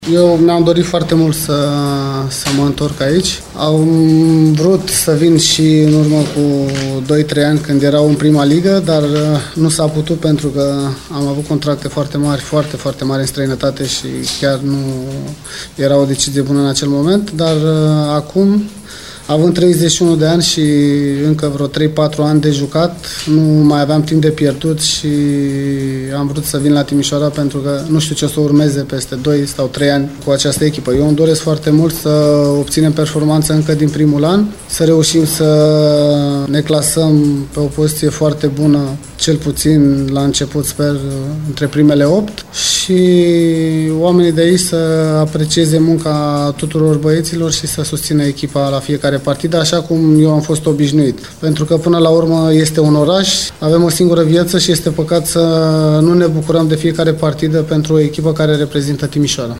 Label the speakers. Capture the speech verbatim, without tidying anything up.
Speaker 1: Eu mi-am dorit foarte mult să, să mă întorc aici. Am vrut să vin și în urmă cu doi trei ani când erau în prima ligă, dar nu s-a putut pentru că am avut contracte foarte mari, foarte, foarte mari în străinătate și chiar nu era o decizie bună în acel moment, dar acum, având treizeci și unu de ani și încă vreo trei patru ani de jucat, nu mai aveam timp de pierdut și am vrut să vin la Timișoara pentru că nu știu ce o să urmeze peste doi sau trei ani cu această echipă. Eu îmi doresc foarte mult să obținem performanță încă din primul an, să reușim să ne clasăm pe o poziție foarte bună, cel puțin la început, sper, între primele opt și oamenii de aici să aprecieze munca tuturor băieților și să susțină echipa la fiecare partidă, așa cum eu am fost obișnuit. Pentru că până la urmă este un oraș, avem o singură viață și este păcat să nu ne bucurăm de fiecare partidă pentru o echipă care reprezintă Timișoara.